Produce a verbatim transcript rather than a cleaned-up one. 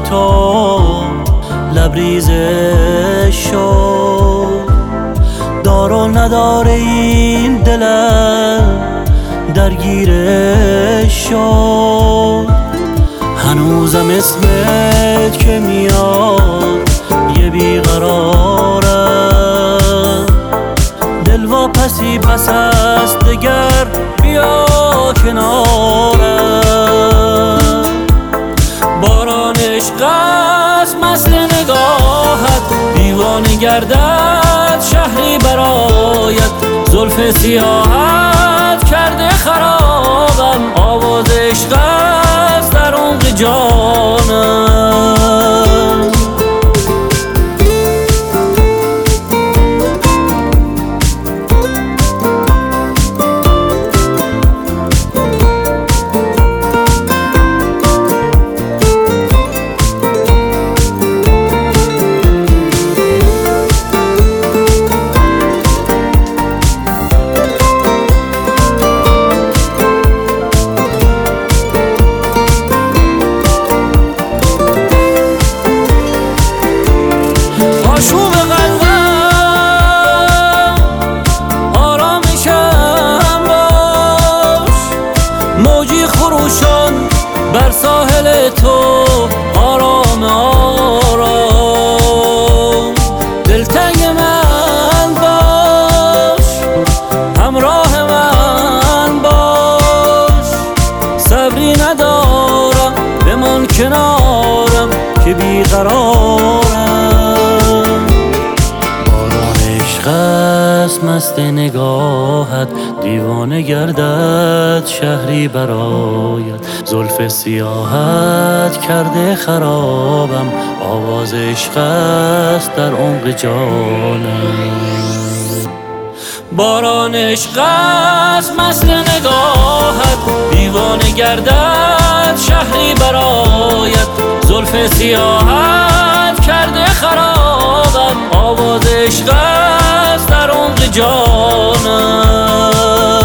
تو لبریزش شد. دار و ندار این دلم درگیرش شد. هنوزم اسمت که میاد یه بیقرارم. دل واپسی بس است دگر بیا کنارم. باران عشق است مست نگاهت، دیوانه گردد شهری برایت. زلف سیاهت کرده خرابم، آواز عشق است در عمق جانم. آشوب قلبم آرامشم باش، موجی خروشان بر ساحل تو آرام آرام. دلتنگ من باش، همراه من باش. صبری ندارم بمان کنارم که بیقرارم. عشق مست نگاهت، دیوانه گردد شهری برایت. زلف سیاهت کرده خرابم، آواز عشق است در عمق جانم. باران عشق است مست نگاهت، دیوانه گردد شهری برایت. زلف سیاهت کرده خرابم، آواز عشق است در عمق جانم.